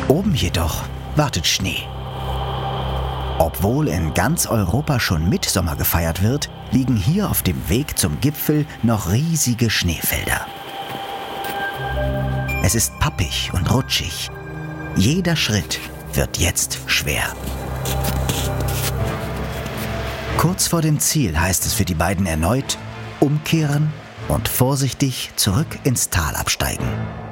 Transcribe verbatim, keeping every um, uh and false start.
Oben jedoch wartet Schnee. Obwohl in ganz Europa schon Mittsommer gefeiert wird, liegen hier auf dem Weg zum Gipfel noch riesige Schneefelder. Es ist pappig und rutschig. Jeder Schritt wird jetzt schwer. Kurz vor dem Ziel heißt es für die beiden erneut: umkehren und vorsichtig zurück ins Tal absteigen.